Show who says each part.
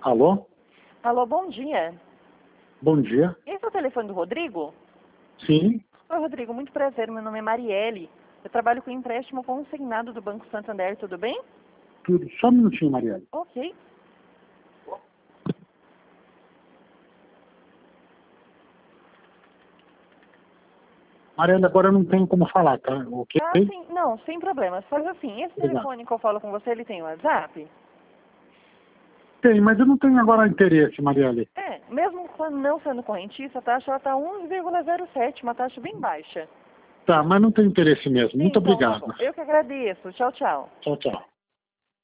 Speaker 1: Alô?
Speaker 2: Alô, bom dia.
Speaker 1: Bom dia.
Speaker 2: Esse é o telefone do Rodrigo?
Speaker 1: Sim,
Speaker 2: Oi, Rodrigo, muito prazer. Meu nome é Marielle. Eu trabalho com empréstimo consignado do Banco Santander, tudo bem?
Speaker 1: tudo. Só um minutinho, Marielle.
Speaker 2: Ok.
Speaker 1: Marielle, agora eu não tenho como falar, tá? Ok?
Speaker 2: Ah, sim. Não, sem problemas. Faz assim, esse
Speaker 1: Obrigado.
Speaker 2: telefone que eu falo com você, ele tem WhatsApp?
Speaker 1: Tem, mas eu não tenho agora interesse, Marielle.
Speaker 2: É, mesmo quando não sendo correntista, a taxa está 1,07, uma taxa bem baixa.
Speaker 1: Tá, mas não tenho interesse mesmo. Muito
Speaker 2: Então, tá
Speaker 1: obrigado.
Speaker 2: bom. Eu que agradeço. Tchau, tchau.
Speaker 1: Tchau, tchau.